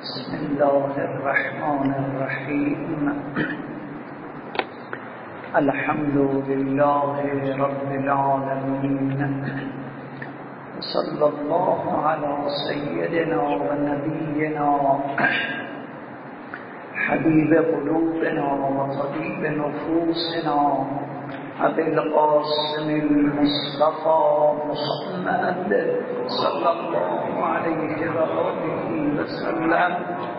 بسم الله الرحمن الرحیم. الحمد لله رب العالمین. صلی الله علی سیدنا و نبینا حبیب قلوبنا و طبیب نفوسنا ابی القاسم المصطفى محمد صلی الله علیه و آله و سلم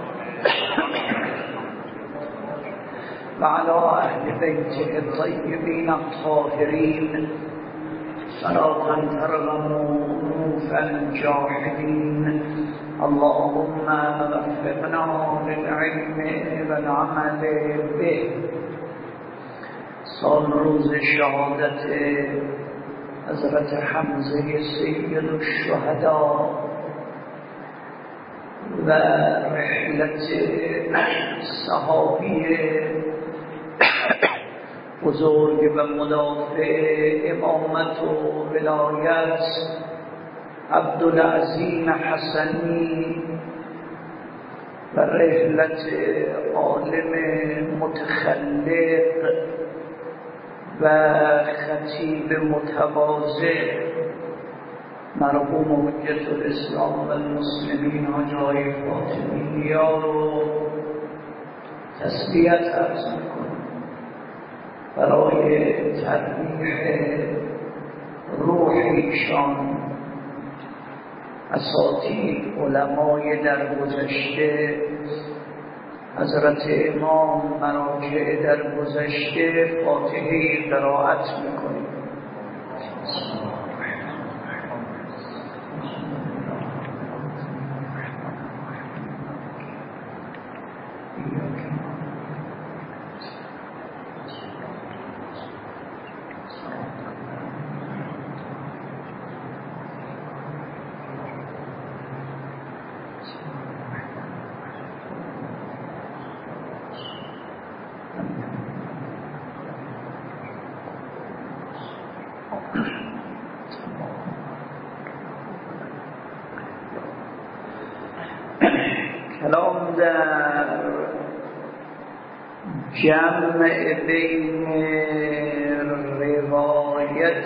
و علی اهل بیته الطیبین الطاهرین صلاة ترغم انوف الجاحدین. اللهم وفقنا للعلم والعمل به. سال روز شهادت حضرت حمزه سید الشهدا و رحلت صحابی بزرگ و مدافع امامت و ولایت عبدالعظیم حسنی و رحلت عالم متخلق و خطیب متواضع مرحوم حجت الاسلام و المسلمین حاجی فاطمی رو تسلیت عرض میکنم برای تربیح روح ایشان. اساتید علمای در گذشته، حضرت امام مراجع در گذشته، فاتحه قرائت میکنیم. کلام در جمع بین روایت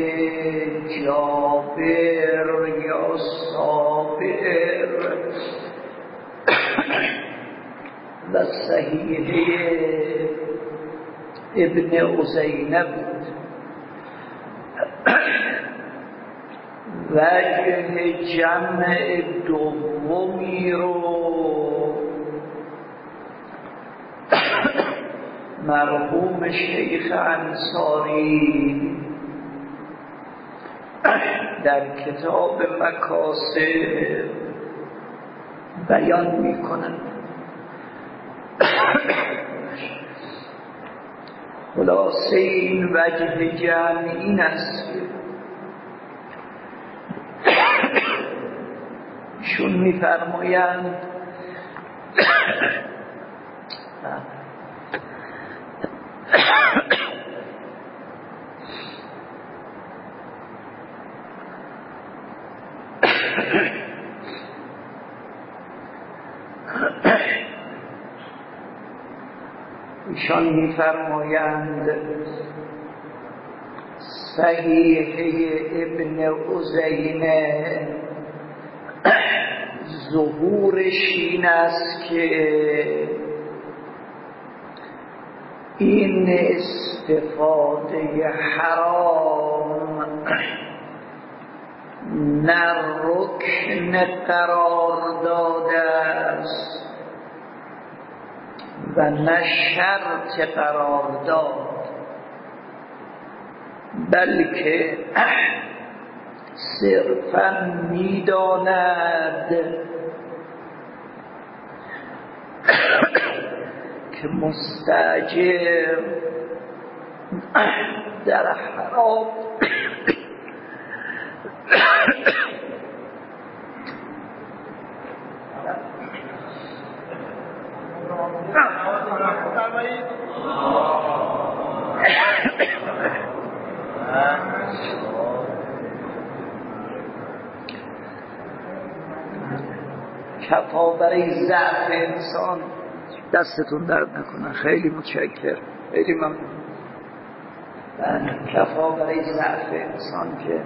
جابر یا صابر و صحیح ابن عزینه بود. وجه جمع دومی رو مرحوم شیخ انصاری در کتاب مکاسب بیان میکنند. خلاصه این وجه جمع این است که ایشون میفرمایند ایشان میفرمایند صحیح ابن عزینه ظهورش این است که این استفاده حرام نه رکن قرار داده است و نه شرط قرار داد، بلکه صرفاً می‌داند که مستأجر در حرام کفا برای ضعف انسان. دستتون درد نکنه، خیلی متشکرم، خیلی ممنون. کفا برای ضعف انسان که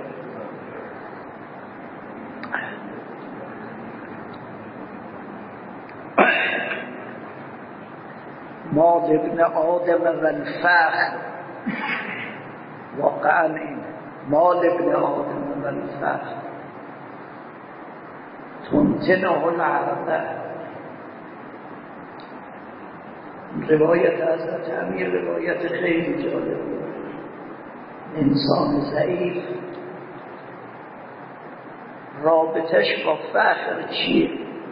مال ابن آدم و الفخر، واقعا این مال ابن آدم و الفخر تنتنه العربه. روایت حضرت امیر روایت خیلی جالب بود. انسان ضعیف رابطش با فخر چیه؟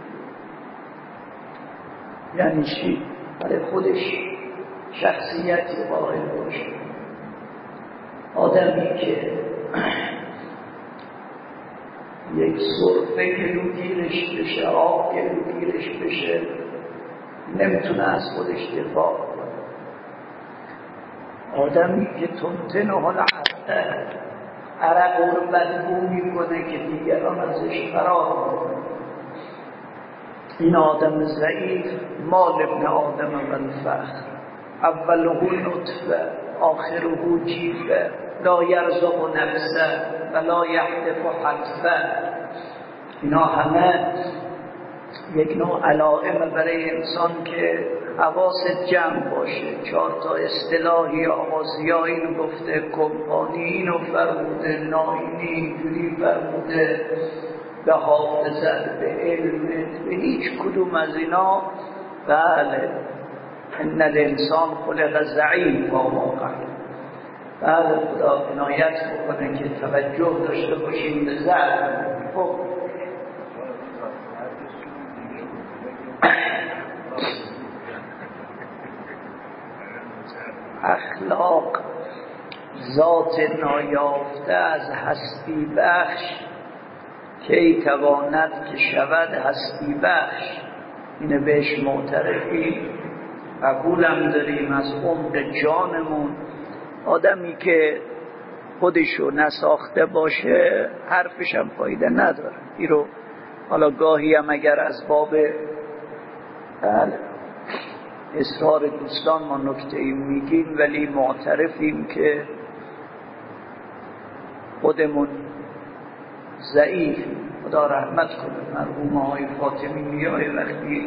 یعنی چی؟ برای خودش شخصیتی قائل باشه. آدمی که یک سرفه گلوگیرش بشه، آب گلوگیرش بشه، نمیتونه از خودش دفاع کنه. آدمی که تنتنه العربه، عرق رو بدبو میکنه که دیگران ازش فرار کنه. این آدم ضعیف مال ابن آدم و الفخر، اوله نطفه آخره جیفه، لا یرزق نفسه ولا یحدف حتفه. اینا همه یک نوع علائم برای انسان که حواست جمع باشه. 4 تا اصطلاحی آغازیا اینو گفته، کمپانی اینو فرموده، ناینی اینجوری فرموده، به حافظت، به علمت، به هیچ کدوم از اینا. بله ان الانسان خلق ضعیفا واقعا. بله خدا عنایت بکنه که توجه داشته باشیم به ضعف. خب اخلاق ذات نایافته از هستی بخش، کی تواند که شود هستی بخش. اینه بهش معترفی، قبولم داریم از عمق جانمون. آدمی که خودشو نساخته باشه حرفش هم فایده نداره. این رو حالا گاهی هم اگر از باب اصرار دوستان ما نکته ای میگیم، ولی معترفیم که خودمون ضعیف. خدا رحمت کنه مرحوم آقای فاطمی های وقتی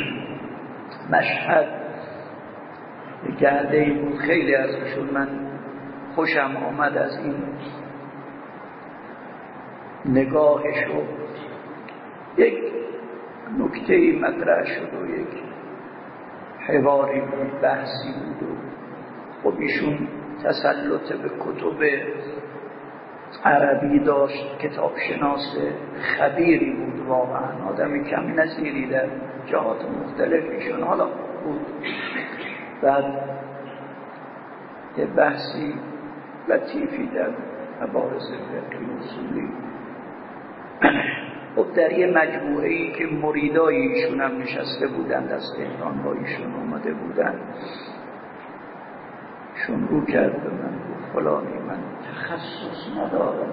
مشهد گرده ای بود، خیلی ازشون من خوشم آمد از این نگاهشو. یک نکته ای مطرح شد و یک حواری بود، بحثی بود و خب ایشون تسلط به کتب عربی داشت، کتاب شناس خبیری بود، واقعا آدمی کم نظیری در جهات مختلف ایشون حالا بود. بعد یه بحثی لطیفی در مباحث فقهی اصولی، خب در یه مجموعه ای که مریدای ایشون هم نشسته بودند، از تهران با ایشون اومده بودند، ایشون رو کرد به من گفت فلانی من تخصص ندارم،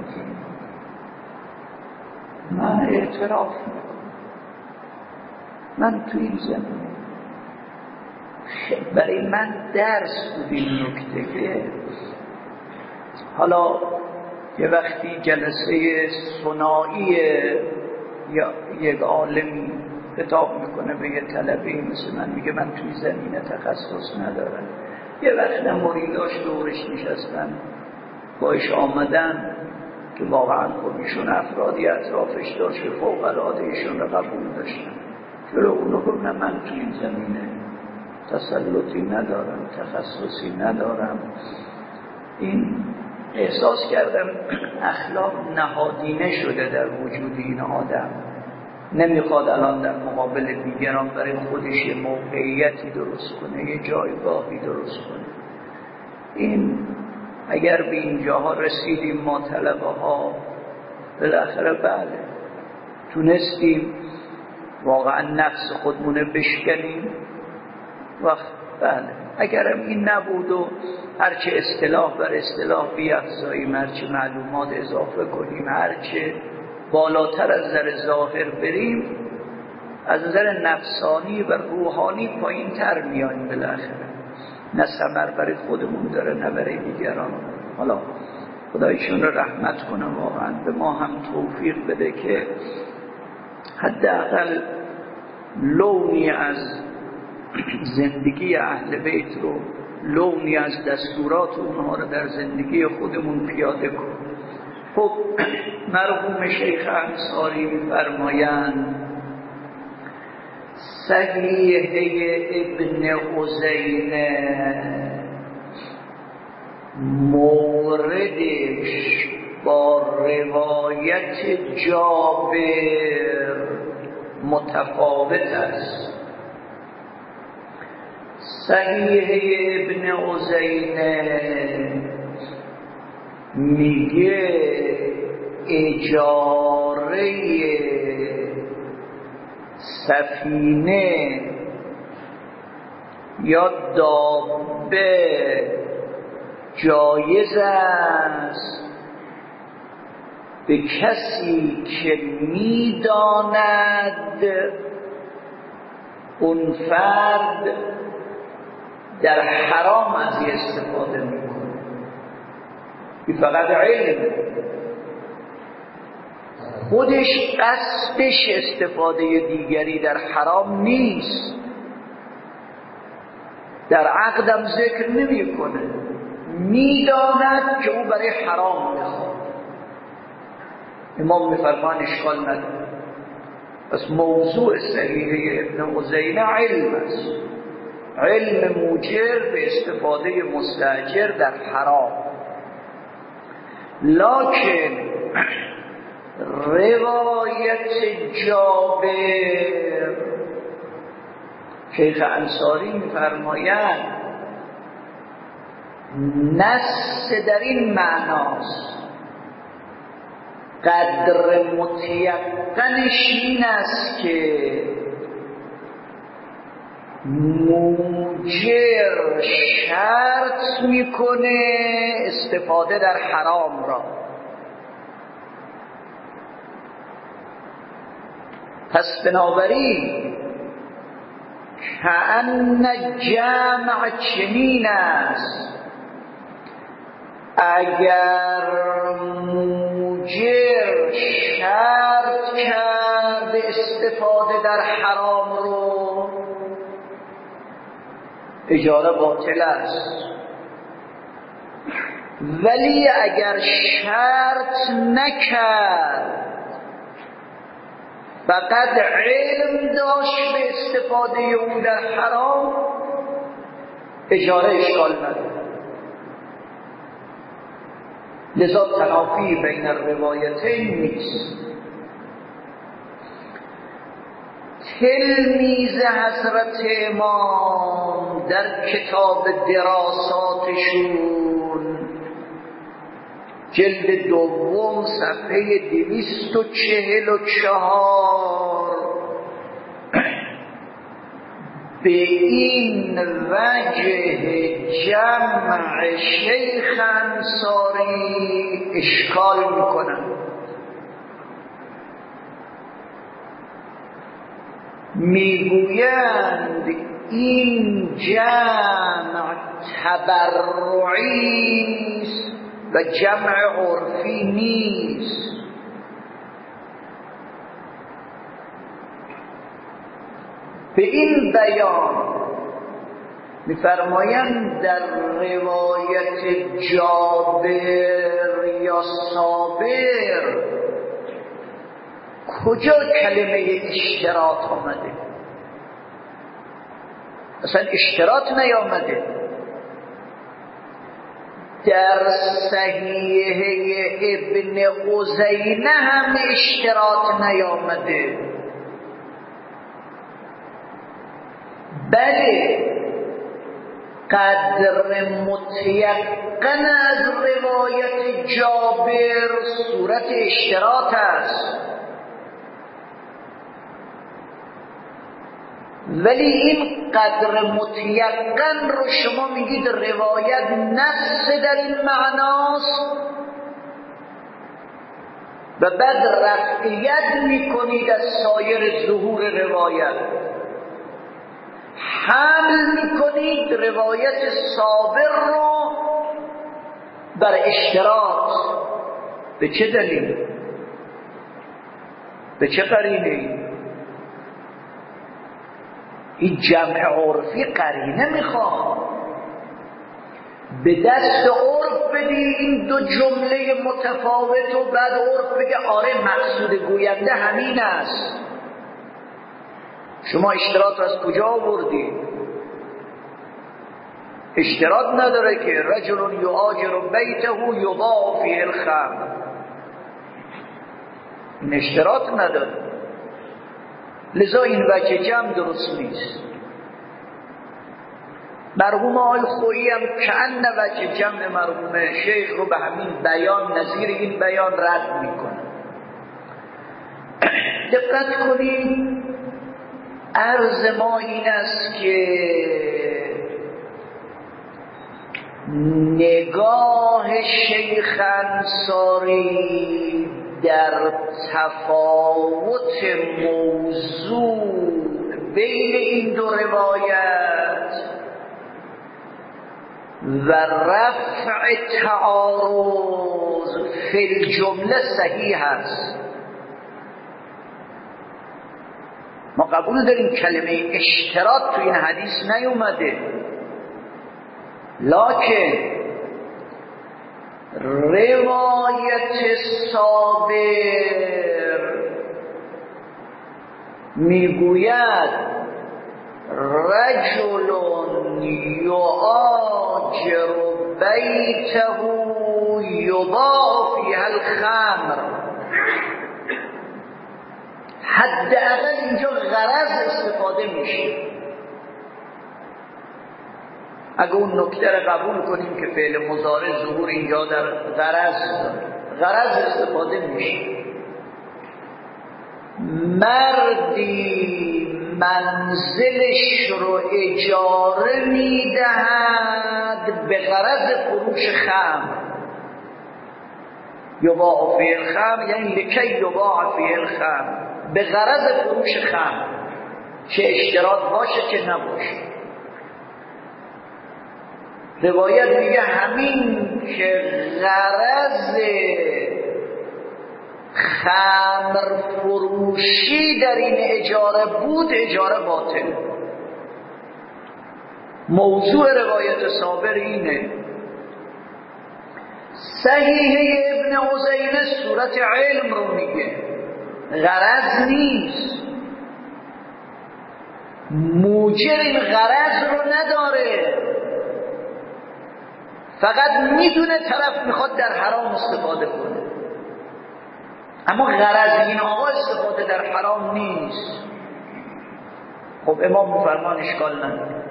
من اعتراف میکنم من تو این زمینه برای من درس بود این نکته که حالا یه وقتی جلسه ثنایی یا یک عالمی خطاب میکنه به یه طلبه مثل من، میگه من توی زمینه تخصص ندارم. یه وقت مریداش دورش نشستن باش آمدن که واقعا خودشون افرادی اطرافش داشت فوق العاده ایشون رو قبول داشتن. چرا اونو گفتن من توی این زمینه تسلطی ندارم، تخصصی ندارم. این احساس کردم اخلاق نهادینه شده در وجود این آدم. نمیخواد الان در مقابل دیگران برای خودش یه موقعیتی درست کنه، یه جایگاهی درست کنه. این اگر به اینجاها رسیدیم ما طلبه ها بالاخره بله تونستیم واقعا نفس خودمونه بشکنیم وقت بله. اگرم این نبود و هرچه اصطلاح بر اصطلاح بیافزاییم، هرچه معلومات اضافه کنیم، هرچه بالاتر از در ظاهر بریم، از نظر نفسانی و روحانی پایین تر میاییم بالاخره. نه ثمر برای خودمون داره نه برای دیگران. حالا خدایشون رو رحمت کنه، واقعا به ما هم توفیق بده که حداقل لونی از زندگی اهل بیت رو، لونی از دستورات اونها رو در زندگی خودمون پیاده کنیم. خب مرحوم شیخ انصاری می‌فرمایند صحیحه ابن عزینه موردش با روایت جابر متفاوت است. صحیحه ابن عزینه میگه اجاره سفینه یا دابه جایز است به کسی که میداند اون فرد در حرام از این استفاده میکنه. این فقط علم، خودش قصدش استفاده دیگری در حرام نیست، در عقدم ذکر نمی کنه، میداند که او برای حرام میخواد. امام میفرمان اشکال نداره. پس موضوع صحیحه ابن عزینه علم است، علم موجر به استفاده مستاجر در حرام. لکن روایت جابر، شیخ انصاری می‌فرمایند نص در این معناست، قدر متیقنش این است که موجر شرط میکنه استفاده در حرام را. پس بنابراین کأن جمع چنین است، اگر موجر شرط کرد استفاده در حرام رو، اجاره باطل است. ولی اگر شرط نکرد، فقط علم داشت به استفاده اون در حرام، اجاره اشکال نداره. لذا تنافی بین الروایتین نیست. تلمیذ حضرت امام در کتاب دراساتشون جلد دوم صفحه 244 به این وجه جمع شیخ انصاری اشکال میکنن. میگویند این جمع تبرعی است و جمع عرفی نیست. به این بیان می‌فرمایند در روایت جابر یا صابر کجا کلمه اشتراط آمده؟ اصلا اشتراط نیامده. در صحیحه ابن عزینه هم اشتراط نیامده. بله قدر متیقن از روایت جابر صورت اشتراط است، ولی این قدر متیقن رو شما میگید روایت نص در این معناست، و بعد رفعیت میکنید از سایر ظهور روایت، حمل میکنید روایت صابر رو بر اشتراط. به چه دلیل؟ به چه قرینه؟ این جمع عرفی قرینه میخواد. به دست عرف بدی این دو جمله متفاوت و بعد عرف بگه آره مقصود گوینده همین است. شما اشتراط از کجا آوردی؟ اشتراط نداره که رجل یؤاجر بیته یضاع فیه الخمر، این اشتراط نداره. لذا این وجه جمع درست نیست. مرحوم آقای خویی هم کأن وجه جمع مرحوم شیخ رو به همین بیان، نظیر این بیان رد میکنه. دقت کنید، عرض ما این است که نگاه شیخ انصاری در تفاوت موضوع بین این دو روایت و رفع تعارض فی الجمله صحیح است. ما قبول داریم کلمه اشتراط تو این حدیث نیومده، لکن روایت صابر میگوید رجل یؤاجر بیته یضاع فیها الخمر، حداقل اینجا غرض استفاده میشه. اگه اون نکته رو قبول کنیم که فعل مضارع ظهور اینجا در غرض استفاده میشه. مردی منزلش رو اجاره میدهد به غرض فروش خمر، یباع فیه الخمر یعنی لکی یباع فیه الخمر، به غرض فروش خمر، چه اشتراط باشه چه نباشه. روایت میگه همین که غرض خمر فروشی در این اجاره بود، اجاره باطل. موضوع روایت صابر اینه. صحیحه ابن عزینه صورت علم رو میگه، غرض نیست. موجر این غرض رو نداره، فقط میدونه طرف میخواد در حرام استفاده کنه، اما غرض این آقا استفاده در حرام نیست. خب امام میفرمان اشکال نداره.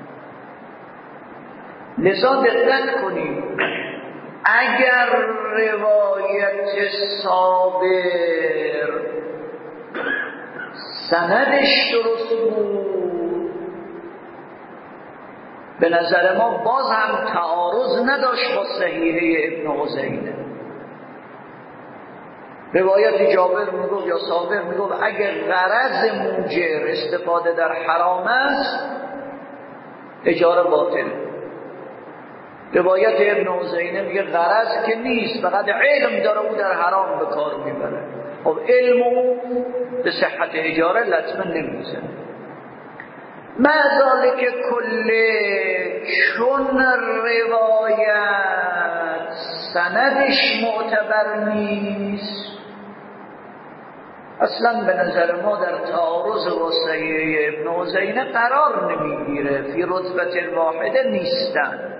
لذا دقت کنید، اگر روایت صابر سندش درست بود، به نظر ما باز هم تعارض نداشت با صحیحه ابن عزینه. روایت جابر میگفت یا صابر میگفت اگر غرض موجر استفاده در حرام است، اجاره باطل. روایت ابن عزینه میگه غرض که نیست، فقط علم داره او در حرام به کار میبره. خب علمو به صحت اجاره لطمه نمیزنه. مذالک کله، چون روایت سندش معتبر نیست، اصلا به نظر ما در تعارض با صحیحه ابن عزینه قرار نمیگیره، فی رتبت الواحده نیستن.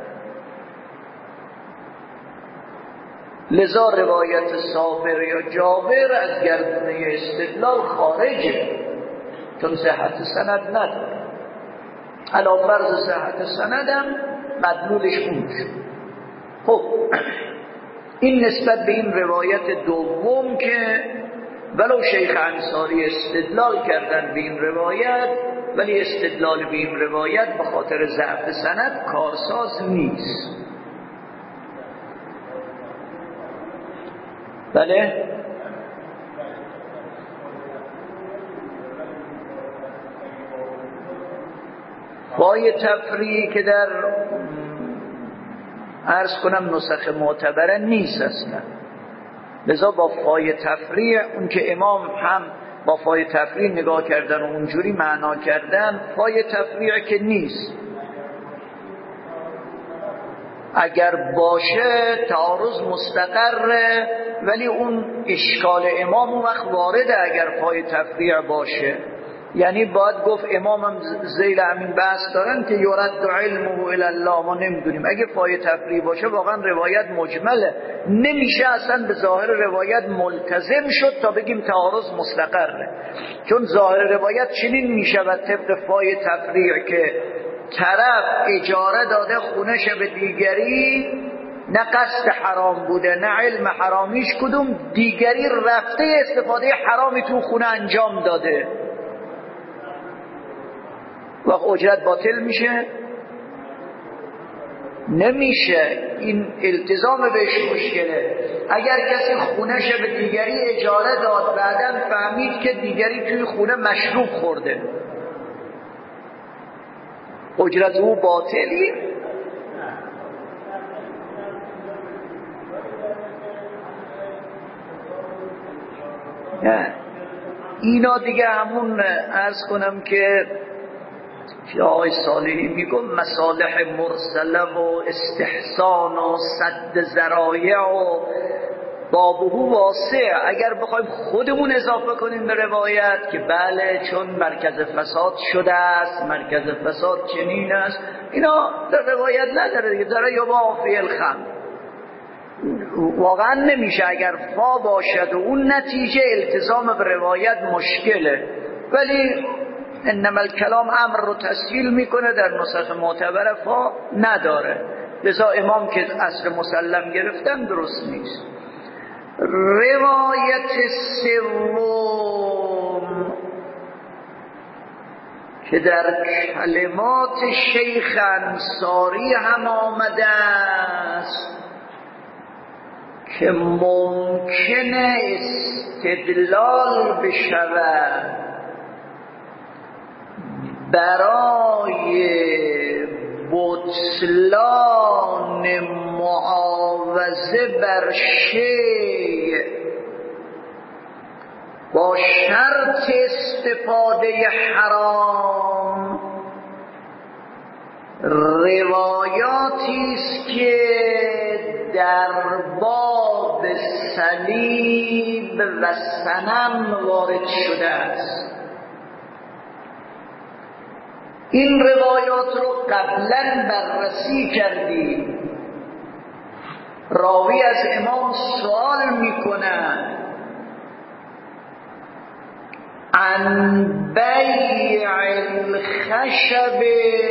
لذا روایت صابر یا جابر از گردونه استدلال خارجه، چون صحت سند نداره. علی فرض صحت سندم مدلولش اون شد. خب این نسبت به این روایت دوم که ولو شیخ انصاری استدلال کردن به این روایت، ولی استدلال به این روایت به خاطر ضعف سند کارساز نیست. بله فای تفریعی که در عرض کنم نسخ معتبره نیست اصلا، لذا با فای تفریع، اون که امام هم با فای تفریع نگاه کردن و اونجوری معنا کردن، فای تفریع که نیست. اگر باشه تعارض مستقره، ولی اون اشکال امام اون وقت وارده اگر فای تفریع باشه. یعنی باید گفت امامم ذیل همین بحث دارن که یرد علمه الی الله، ما نمیدونیم. اگه فای تفریع باشه واقعا روایت مجمله، نمیشه اصلا به ظاهر روایت ملتزم شد تا بگیم تعارض مستقره، چون ظاهر روایت چنین میشود طبق فای تفریع که طرف اجاره داده خونش به دیگری، نه قصد حرام بوده نه علم حرامیش کدوم، دیگری رفته استفاده حرامی تو خونه انجام داده، وقت اجرت باطل میشه؟ نمیشه. این التزام بهش مشکله. اگر کسی خونش به دیگری اجاره داد، بعداً فهمید که دیگری توی خونه مشروب خورده، اجرت او باطلی؟ نه. اینا دیگه همون عرض کنم که آقای صالحی میگم مصالح مرسله و استحسان و سد ذرایع و بابه واسع. اگر بخوایم خودمون اضافه کنیم به روایت که بله چون مرکز فساد شده است، مرکز فساد چنین است، اینا در روایت نداره دیگه، داره یباع فی الخمر. واقعا نمیشه اگر فا باشد و اون نتیجه التزام به روایت مشکله، ولی انما الکلام امر رو تسهیل میکنه، در نسخ معتبر فا نداره، لذا امام که اصل مسلم گرفتن درست نیست. روایت سوم که در کلمات شیخ انصاری هم آمده است که ممکنه استدلال بشود برای بطلان معاوضه بر شیء با شرط استفاده حرام، روایاتی است که در باب صلیب و صنم وارد شده است. این روایات رو قبلا بررسی کردیم. راوی از امام سوال میکنه عن بیع الخشب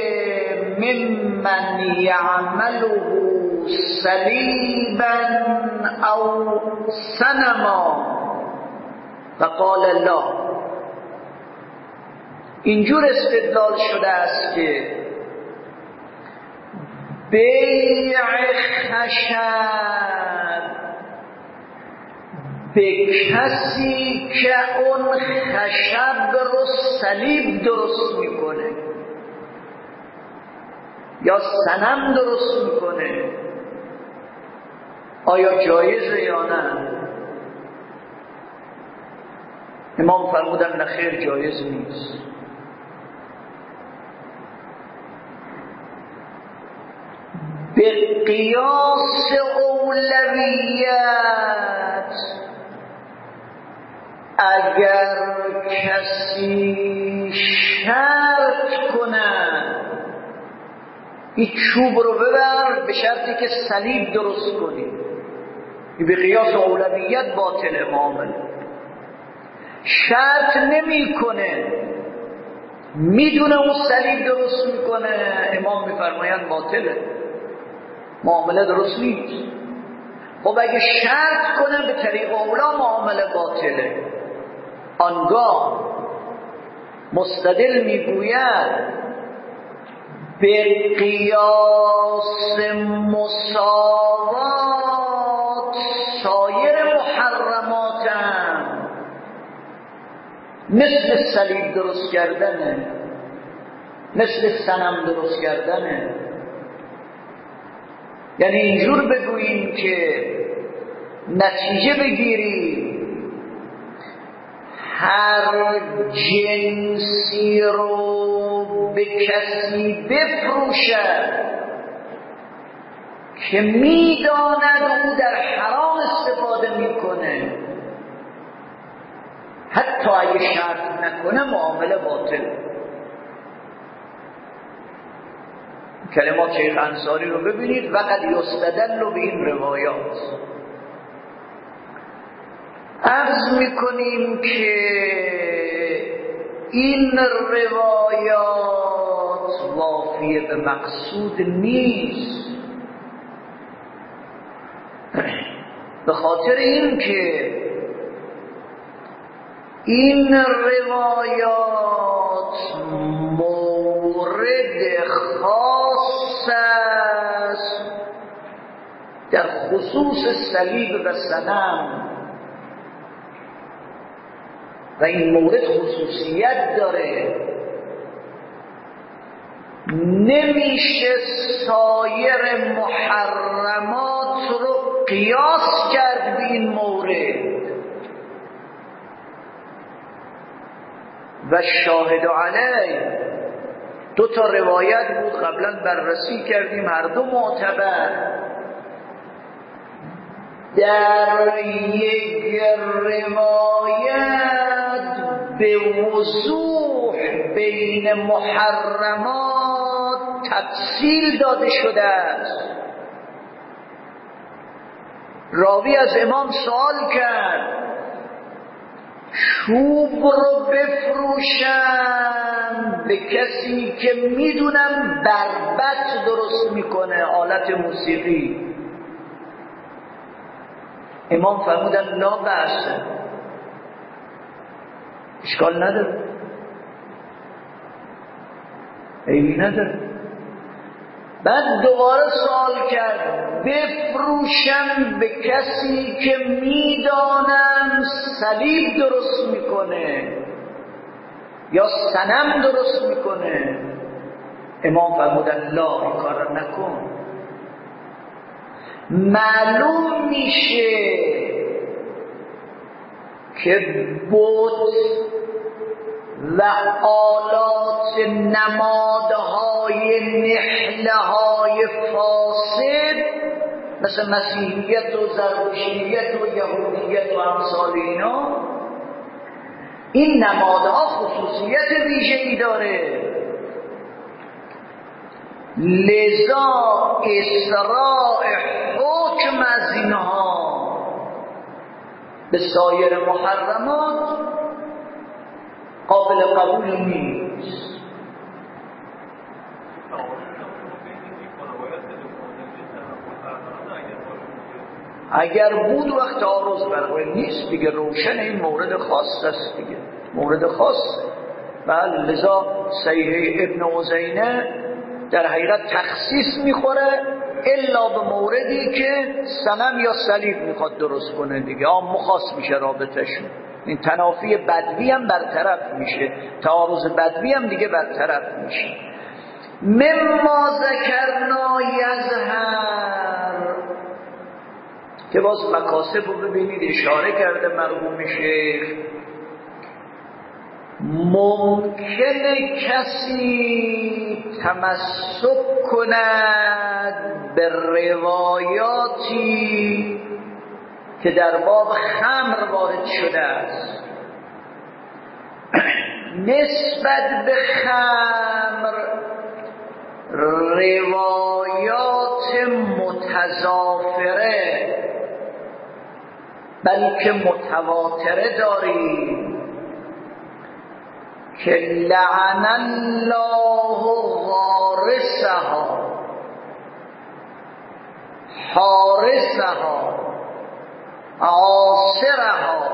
ممن یعمله صلیبا او صنما فقال لا. اینجور استدلال شده است که بیع خشب به کسی که اون خشب رو صلیب درست میکنه یا صنم درست میکنه، آیا جایزه یا نه؟ امام فرمودن نه خیر، جایز نیست. به قیاس اولویت اگر کسی شرط کنه این چوب رو ببر به شرطی که صلیب درست کنی، به قیاس اولویت باطل معامله. شرط نمی کنه، میدونه اون صلیب درست میکنه، امام میفرمایند باطله، معامله درست نیست. خب اگه شرط کنه به طریق اولا معامله باطله. آنگاه مستدل میگوید به قیاس مساوات سایر محرمات مثل صلیب درست کردنه. مثل صنم درست کردنه. یعنی اینجور بگوییم که نتیجه بگیری هر جنسی رو به کسی بفروشد که میداند او در حرام استفاده میکنه، حتی اگه شرط نکنه معامله باطل. کلمات شیخ انصاری رو ببینید، وقد یستدل به این روایات. عرض میکنیم که این روایات وافی به مقصود نیست، به خاطر این که این روایات مورد خاص است در خصوص صلیب و صنم و این مورد خصوصیت داره. نمیشه سایر محرمات رو قیاس کرد به این مورد. و شاهد علی دو تا روایت بود قبلا بررسی کردیم، هر دو معتبر. در یک روایت به وضوح بین محرمات تفصیل داده شده است. راوی از امام سوال کرد چوب رو بفروشم به کسی که میدونم بربط درست میکنه، آلت موسیقی. امام فرمودن لا بأس، اشکال نداره، عیبی نداره. بعد دوباره سوال کرد بفروشم به کسی که میدانم صلیب درست میکنه یا صنم درست میکنه. امام فرمودن لا، این کار نکن. معلوم میشه که بت و آلات نمادهای نحلهای فاسد مثل مسیحیت و زرتشتیت و یهودیت و امثال اینا، این نمادها خصوصیت ویژه‌ای داره. لذا اسراء حکم از اینها به سایر محرمات قابل قبول نیست. اگر بود وقت تعارض برقرار نیست دیگه، روشن این مورد خاص است دیگه، مورد خاص. بله، لذا صحیح ابن عزینه در حقیقت تخصیص میخوره الا به موردی که صنم یا صلیب میخواد درست کنه دیگه، عام خاص میشه رابطهشون. این تنافی بدوی هم برطرف میشه، تعارض بدوی هم دیگه برطرف میشه. مما ذکرنا یظهر، که باز مکاسب رو ببینید اشاره کرده مرحوم شیخ. ممکنه کسی تمسک کند به روایاتی که در باب خمر وارد شده است، نسبت به خمر روایات متضافره بلکه متواتره داریم که لعن الله غارسها حارسها عاصرها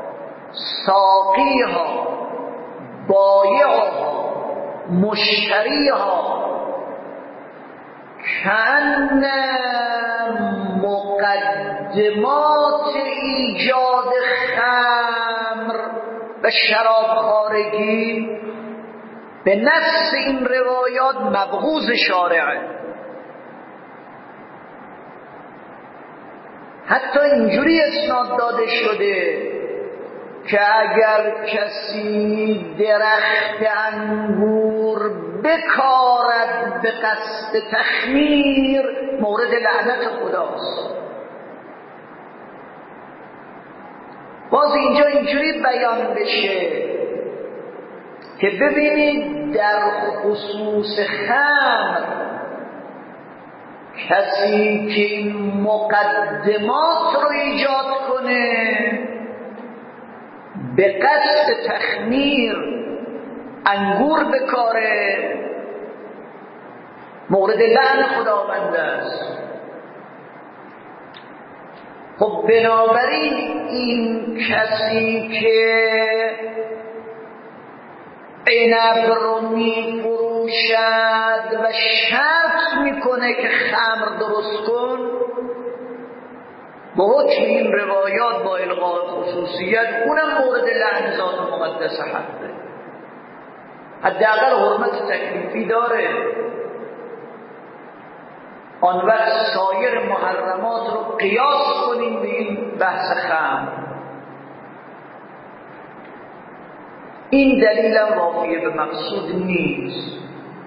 ساقیها بایعها مشتریها، کأن مقدمات ایجاد خمر و شراب خارگی به نص این روایات مبغوض شارعه. حتی اینجوری اسناد داده شده که اگر کسی درخت انگور بکارد به قصد تخمیر مورد لعنت خداست. باز اینجا اینجوری بیان بشه که ببینید در خصوص خمر کسی که این مقدمات رو ایجاد کنه به قصد تخمیر انگور بکاره مورد لعن خداوند است. خب بنابراین این کسی که عنب رو می فروشد و شرط میکنه که خمر درست کن، به حکم این روایات با الغاء خصوصیت اونم مورد لعن ذات مقدس حقه. حداقل حرمت تکلیفی داره. آن وقت سایر محرمات رو قیاس کنیم به این بحث خمر. این دلیل وافی به مقصود نیست.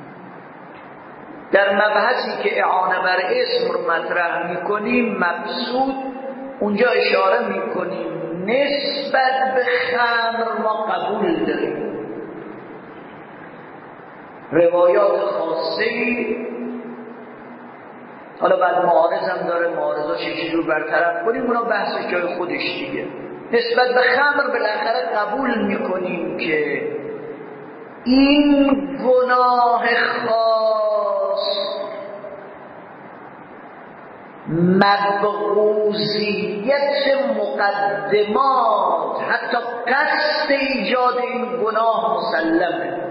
در مبحثی که اعانه بر اسم رو مطرح میکنیم مقصود اونجا اشاره میکنیم نسبت به خمر ما قبول داریم. روایات خاصی حالا بعد معارض هم داره، معارضا چجوری رو برطرف کنیم اونا بحث جای خودش دیگه. نسبت به خمر بالاخره قبول میکنیم که این گناه خاص مبغوضیت مقدمات حتی قصد ایجاد این گناه مسلمه.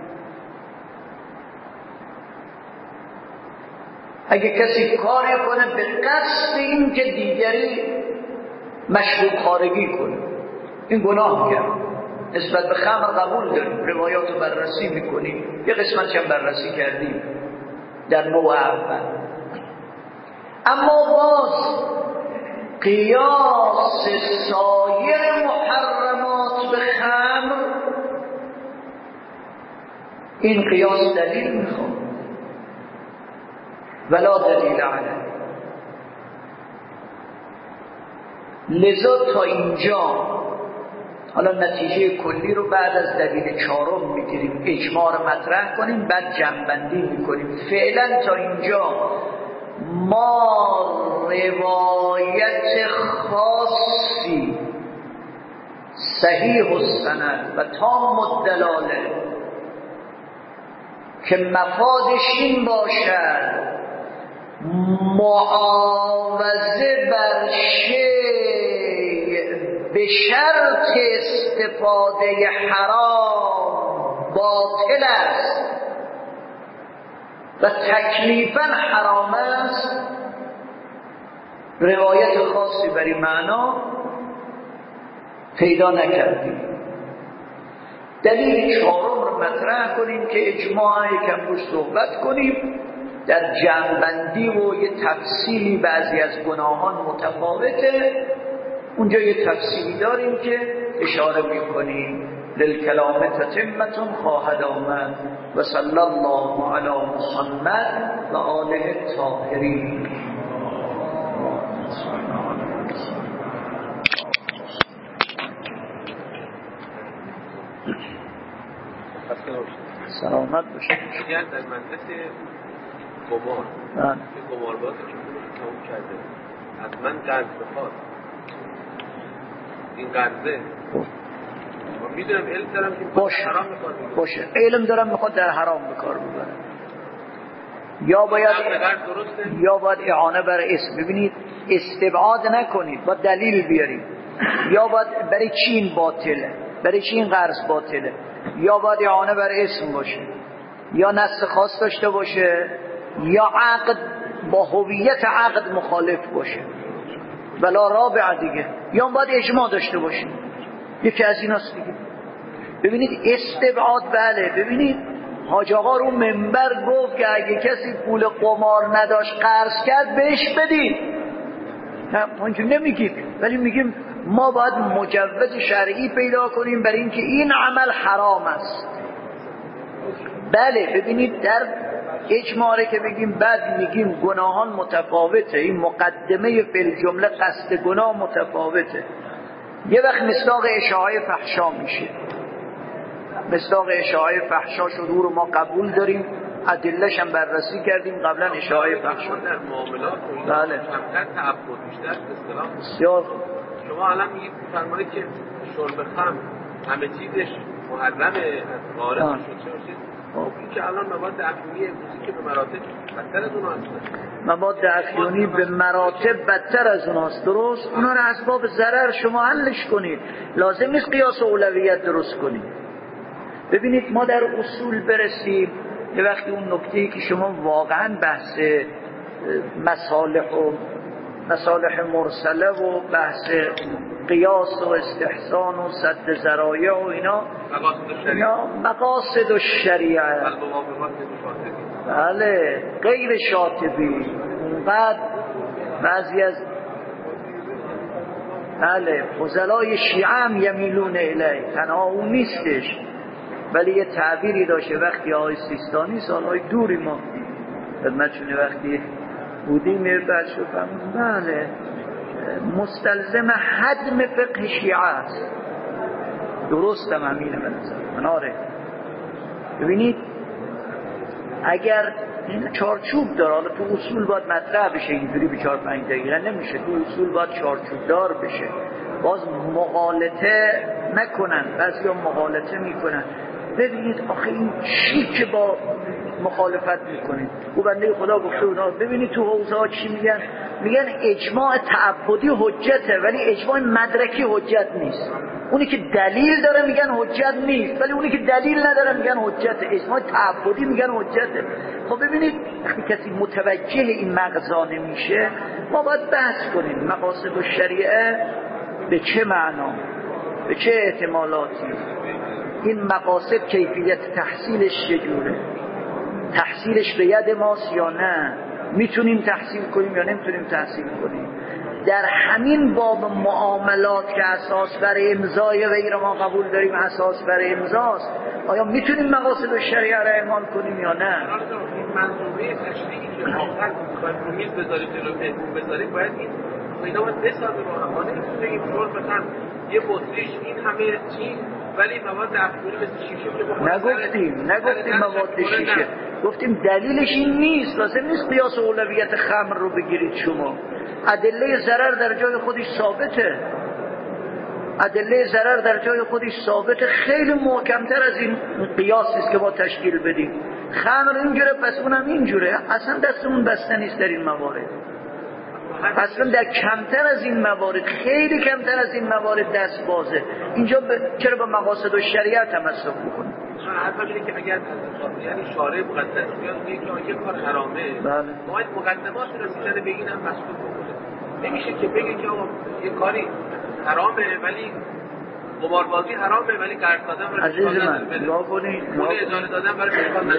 اگه کسی کاری کنه به قصد این که دیگری مشروب خارگی کنه این گناه کرد. نسبت به خمر قبول داریم، روایات رو بررسی میکنیم، یه قسمتش هم بررسی کردیم در نوع اول. اما باز قیاس سایر محرمات به خمر این قیاس دلیل میخواد ولا دلیل علیه. لذا تا اینجا حالا نتیجه کلی رو بعد از دلیل چهارم میگیریم، اجماع رو مطرح کنیم بعد جمع‌بندی میکنیم. فعلا تا اینجا ما روایت خاصی صحیح السند و تام الدلاله که مفادش این باشد معاوضه بر شیء به شرط استفاده حرام باطل است و تکلیفاً حرام است، روایت خاصی بر این معنا پیدا نکردیم. دلیل چهارم رو مطرح کنیم که اجماع یکم روش صحبت کنیم. در جمع‌بندی و یه تفصیلی بعضی از گناهان متفاوته، اونجا یه تفصیلی داریم که اشاره میکنیم. للکلام تتمة خواهد آمد و صلی الله علی محمد و آله الطاهرین. سلامت باشه. اگر در مجلس قمار که قمارباز که تموم کرده حتما قرض بخواد، این قرضه میدونم علم دارم که حرام میخواد باشه، علم دارم میخواد در حرام به کار ببره، یا باید اعانه بر اسم. ببینید استبعاد نکنید، باید دلیل بیارید. یا باید برای چی این باطله، برای چی این قرض باطله، یا باید اعانه بر اسم باشه، یا نص خاص داشته باشه، یا عقد با هویت عقد مخالف باشه ولا رابع دیگه، یا باید اجماع داشته باشه. یکی از ایناست دیگه. ببینید استبعاد بله، ببینید حاج آقا رو منبر گفت که اگه کسی پول قمار نداشت قرض کرد بهش بدید. نه ما اینجور نمیگیم، ولی میگیم ما باید مجوز شرعی پیدا کنیم برای اینکه این عمل حرام است. بله ببینید در اجماعه که بگیم بعد میگیم گناهان متفاوته، این مقدمه فی الجمله قصد گناه متفاوته. یه وقت مصداق اشاعه فحشا میشه، مصداق شایع فحشا شد او رو ما قبول داریم، ادله‌ش هم بررسی کردیم قبلا. اشاعه فحشا در معاملات بله کمتر تعبد بیشتر اصطلاح. بسیار شما الان میگید فرمایید که شرب خمر همه چیزش محرمه، وارد شد این که الان مواد افیونی امروزی که به مراتب بدتر از اونها هست، مواد افیونی به مراتب بدتر از اونهاست. درست، اونا رو اسباب ضرر شما حلش کنید، لازم نیست قیاس اولویت درست کنید. ببینید ما در اصول برسیم یه وقتی اون نکته‌ای که شما واقعا بحث مصالح مرسله و بحث قیاس و استحسان و سد ذرایع و اینا مقاصد الشریعه بله غیر شاطبی اونقدر بعضی از بله فضلای شیعه هم یمیلون الیه، تنها اون نیستش، ولی یه تعبیری داشته وقتی آقای سیستانی سالهای دوری ما خدمتشون وقتی بودیم بعد شدم بله مستلزم حدم فقه شیعه است. درستم همینه به نظر من. آره ببینید اگر این چارچوب داره، حالا تو اصول باید مطرح بشه، اینجوری به 4-5 دقیقه نمیشه، تو اصول باید چارچوب دار بشه، باز مغالطه نکنن، بعضی ها مغالطه میکنن. ببینید آخه این چی که با مخالفت میکنید، او بنده خدا گفته اونا. ببینید تو حوزه ها چی میگن، میگن اجماع تعبدی حجته ولی اجماع مدرکی حجت نیست. اونی که دلیل داره میگن حجت نیست، ولی اونی که دلیل نداره میگن حجته. اجماع تعبدی میگن حجته. خب ببینید وقتی کسی متوجه این مغزا نمیشه، ما باید بحث کنیم مقاصد الشریعه به چه معنا، به چه احتمالاتی، این مقاصد کیفیت تحصیلش چجوره، تحصیلش به ید ماست یا نه، میتونیم تحصیل کنیم یا نمیتونیم تحصیل کنیم. در همین باب معاملات که اساس بر امضای غیر ما قبول داریم اساس بر امضاست، آیا میتونیم مقاصد الشریعه را اعمال کنیم یا نه؟ منظومه تشریعی که آخر میخوایم میز بذاریم جلو مهمون بذاریم باید اینا باید بسازه با هم. ما نمیتونیم بگیم شرب بخن یه بطریش این همه چین ولی مواد افیونی مثل شیشه که نگفتیم مواد شیشه، گفتیم دلیلش این نیست. لازم نیست قیاس اولویت خمر رو بگیرید شما. ادله ضرر در جای خودش ثابته، ادله ضرر در جای خودش ثابته، خیلی محکمتر از این قیاسی است که ما تشکیل بدیم. خمر اینجوره پس اونم اینجوره، اصلا دستمون بسته نیست در این موارد. اصلا در کمتر از این موارد، خیلی کمتر از این موارد دست بازه. اینجا چرا با مقاصد و شریعت تمسک بکنیم؟ حتی میگه که اگر یعنی شارع مقدس بیاد میگه که یه کار حرامه، باید مقدمات رسیدن به این هم مسئول بکنه. نمیشه که بگه که آقا یه کاری حرامه ولی قماربازی حرامه ولی قرض دادن برای عزیز من نگاه کنید، اجاره دادن برای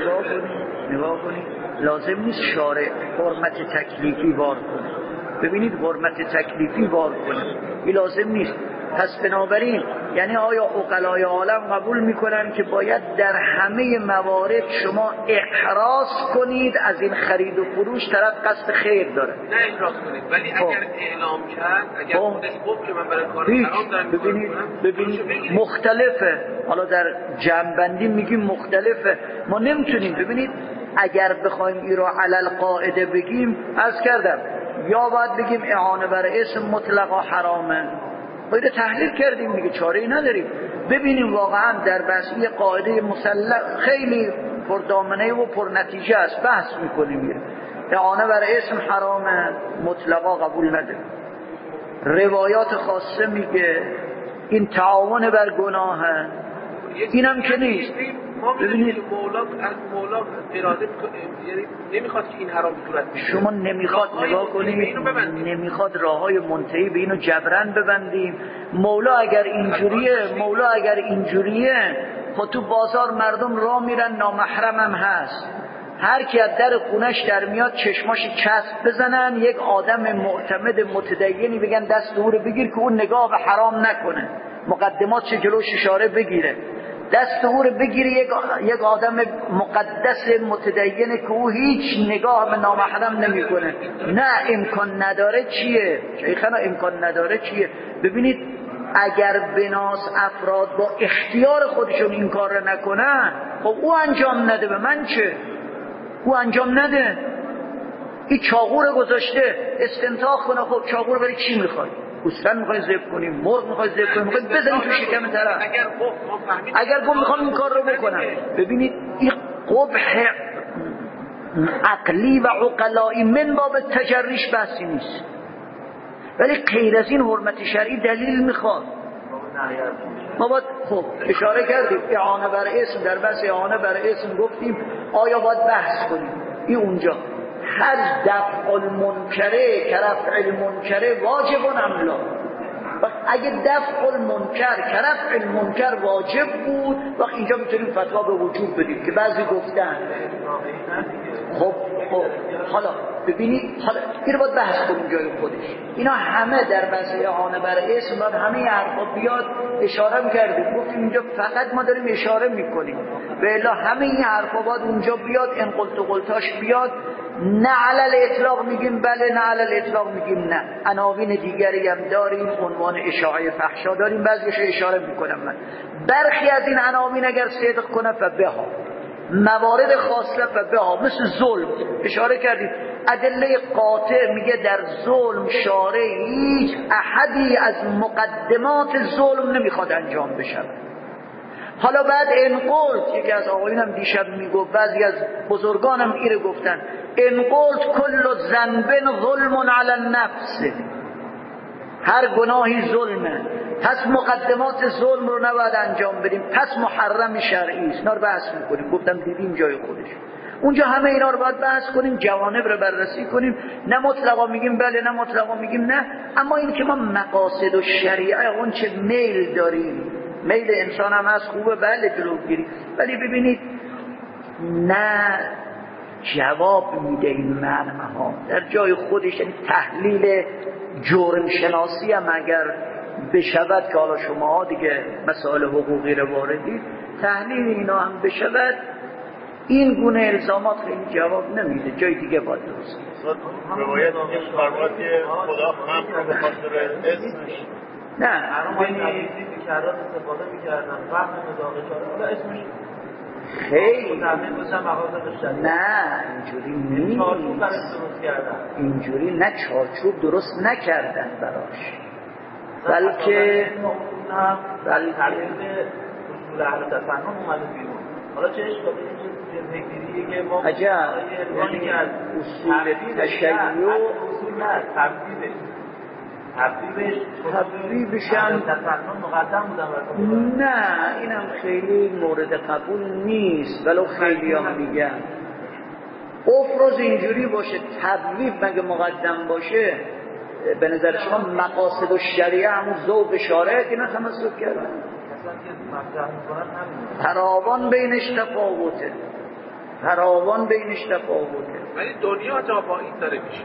نگاه کنید لازم نیست شارع حرمت تکلیفی وار کنه. ببینید حرمت تکلیفی وار کنه این لازم نیست. پس بنابراین یعنی آیا عقلای عالم قبول میکنن که باید در همه موارد شما احراز کنید از این خرید و فروش، طرف قصد خیر داره، نه احراز کنید، ولی اگر اعلام کرد، اگر خودش گفت که من برای کار حرام دارم ببینید مختلفه. حالا در جمع‌بندی میگیم مختلفه، ما نمیتونیم. ببینید اگر بخوایم این رو علل قاعده بگیم، عرض کردم یا باید بگیم اعانه بر اسم مطلقا حرامه، باید تحلیل کردیم دیگه، چاره ای نداریم. ببینیم واقعا در بحثی قاعده مسلح خیلی پردامنه و پرنتیجه است، بحث میکنیم. اعانه بر اسم حرامه، مطلقا قبول نداریم. روایات خاصه میگه این تعاون بر گناهه، اینم که نیست. ببینید مولا اراده یعنی نمیخواد که این حرام صورت بشه. شما نمیخواد نگاه کنید، نمیخواد راههای منتهی به اینو جبران ببندیم. مولا اگر اینجوریه خب تو بازار مردم راه میرن، نامحرمم هست، هر کی از در خونش در میاد چشماش چسب بزنن، یک آدم معتمد متدینی بگن دست او رو بگیر که اون نگاه به حرام نکنه، مقدمات چه جلوش اشاره بگیره، دست او رو بگیری یک آدم مقدس متدینه که او هیچ نگاه به نامحرم نمیکنه. نه امکان نداره چیه؟ شیخنا امکان نداره چیه؟ ببینید اگر بناس افراد با اختیار خودشون این کار رو نکنن، خب او انجام نده، به من چه؟ او انجام نده. این چاقو رو گذاشته استنتاق کنه، خب چاقو رو برای چی میخوای؟ گوسفند میخوای ذبح کنی، مرغ میخوای ذبح کنی، میخوای بزنی تو شکم طرف. اگر گفت میخوام این کار رو بکنم. ببینید این قبح عقلی و عقلایی من باب تجریش بحثی نیست، ولی غیر از این حرمت شرعی دلیل میخواد. ما باید خب اشاره کردیم اعانه بر اسم، در بحث اعانه بر اسم گفتیم آیا باید بحث کنیم این اونجا هر دفع المنکره کرفع المنکره واجب ام لا. اگه دفع المنکر کرفع المنکر واجب بود وقت اینجا میتونیم فتوا به وجوب بدیم که بعضی گفتن خب حالا ببینید، حالا این رو باید بحث کنیم جای خودش. اینا همه در بحث اعانه بر اسم باید همه حرفا بیاد. اشاره میکردیم گفتیم اینجا فقط ما داریم اشاره میکنیم، به الا همه این حرفا باید اونجا بیاد، ان قلت قلتاش بیاد. نه علل اطلاق میگیم بله، نه علل اطلاق میگیم نه. عناوین دیگری هم داریم، عنوان اشاعه فحشا داریم، بعضیش اشاره میکنم من. برخی از این عناوین اگر صدق کنه فبها، موارد خاصه فبها، مثل ظلم اشاره کردیم. ادله قاطع میگه در ظلم شارع هیچ احدی از مقدمات ظلم نمیخواد انجام بشه. حالا بعد ان قلت، یکی از آقایونم دیشب میگفت، بعضی از بزرگانم ایره گفتن، ان قلت کل ذنب ظلم علی النفس، هر گناهی ظلمه، پس مقدمات ظلم رو نباید انجام بدیم، پس محرم شرعی است. اینا رو بحث میکنیم، گفتم دیدیم جای خودش. اونجا همه اینا رو باید بحث کنیم، جوانب رو بررسی کنیم. نه مطلقا میگیم بله، نه مطلقا میگیم نه. اما این که ما مقاصد و شریعه اون چه میل داریم، میل انسان هم هست، خوبه بله جلوگیری، ولی ببینید نه جواب میده این معناها در جای خودش. یعنی تحلیل جرم شناسی هم اگر بشود که حالا شما دیگه مسائل حقوقی رو واردید، تحلیل اینا هم بشود، این گونه الزامات خیلی جواب نمیده، جای دیگه باید درست روایت فرمود که خدا خمر رو به خاطر اسمش نه کرات استفاده میکردن فهم مداقه چاره، حالا اسمش خیلی نه اینجوری نیست، اینجوری نه چارچوب درست نکردن براش، بلکه اصول اهل تفنن اومده بیرون. حالا چه اشکالی جزء که ما عجب، یعنی اصول تشیع اصول نه تبدیبش هم تفنن مقدم بودن. نه اینم خیلی مورد قبول نیست، ولو خیلی هم میگن افروز اینجوری باشه، تبلیغ مگه مقدم باشه؟ به نظر شما مقاصد و شریعه همون ذوق شارع که نه تمسک کردن؟ فراوان بینش تفاوته، فراوان بینش تفاوته. ولی دنیا جا با این داره میشه.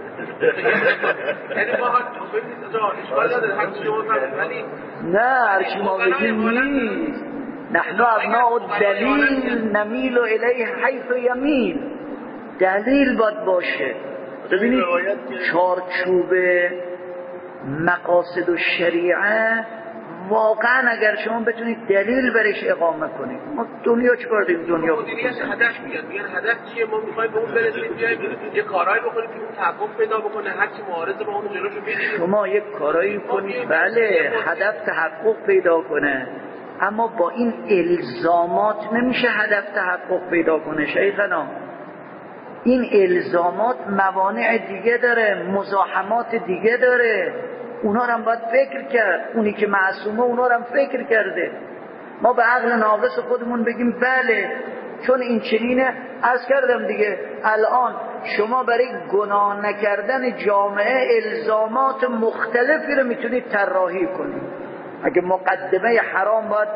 یعنی ما ببینید جا اشکال نداره حق شما فهمید، ولی نه هرچی ما بگیم نیست. نحن ابناء الدلیل نمیل الیه حیث یمیل، دلیل باید باشه. ببینید چارچوب مقاصد و شریعه واقعا اگر شما بتونید دلیل برش اقامه کنید، ما دنیا چیکار داریم؟ دنیا مدیریت هدف میگن هدف چیه؟ ما میخوایم به اون برسیم، بیایم یه کارایی بکنیم که اون تحقق پیدا بکنه، هر چی معارض با اون جلوشو بگیریم. شما یک کارایی کنید بله هدف تحقق پیدا کنه، اما با این الزامات نمیشه هدف تحقق پیدا کنه. شیخنا این الزامات موانع دیگه داره، مزاحمات دیگه داره، اونا رو هم باید فکر کرد. اونی که معصومه اونا رو هم فکر کرده. ما به عقل ناقص خودمون بگیم بله چون این چنینه. عرض کردم دیگه الان شما برای گناه نکردن جامعه الزامات مختلفی رو میتونید طراحی کنید. اگه مقدمه حرام باید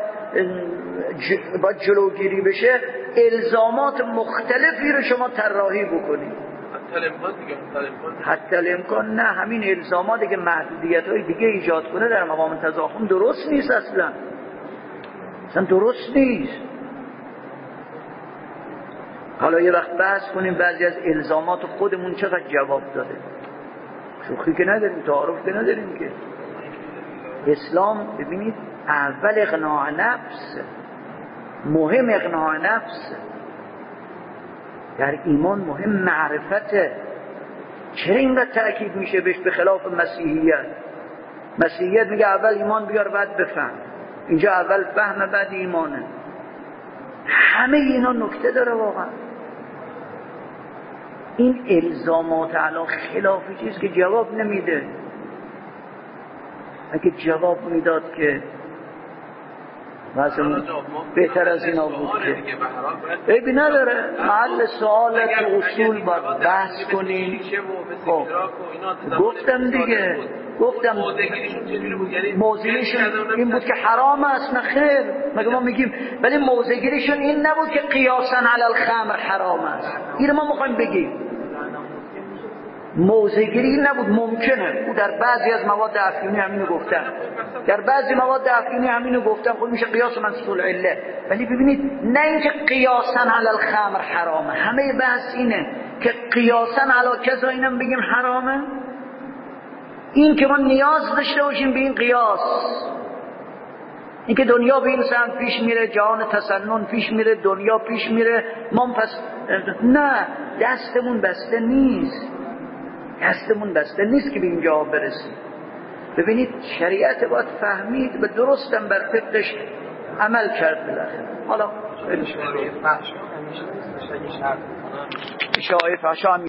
جلوگیری بشه، الزامات مختلفی رو شما طراحی بکنید. حتی الامکان نه، همین الزاماتی که محدودیت‌های دیگه ایجاد کنه در مقام تضخم درست نیست، اصلا درست نیست. حالا یه وقت بحث کنیم بعضی از الزامات خودمون چقدر جواب داده. شوخی که نداریم، تعارف که نداریم که. اسلام ببینید اول اقناع نفس، مهم اقناع نفس در ایمان، مهم معرفته. چرا اینقدر تأکید میشه بهش به خلاف مسیحیت؟ مسیحیت میگه اول ایمان بیار بعد بفهم، اینجا اول فهم بعد ایمانه. همه اینا نکته داره واقعا. این الزامات علا خلاف چیز که جواب نمیده. اگه جواب میداد که مثلا بهتر از اینا بود که عیبی نداره. محل سوالت و اصول باید بحث کنیم. خب گفتم دیگه، گفتم موضوعیشون این بود که حرام است. نه خیر، مگه ما میگیم، ولی موضوعیشون این نبود که قیاساً علی الخمر حرام است. این ما میخوایم بگیم موضع‌گیری نبود. ممکنه او در بعضی از مواد افیونی همینو گفتن، در بعضی مواد افیونی همینو گفتن، خود میشه قیاس منصوص العله. ولی ببینید نه اینکه قیاساً علی الخمر حرامه، همه بحث اینه که قیاساً علی کذا اینم بگیم حرامه. این که ما نیاز داشته باشیم به این قیاس، این که دنیا به این سمت پیش میره، جهان تسنن پیش میره، دنیا پیش میره، ما پس نه، دستمون بسته نیست، دستمون بسته نیست که به اینجا برسیم. ببینید شریعت باید فهمید و درستم بر طبقش عمل کرد بالاخره. حالا اشاعه فحشا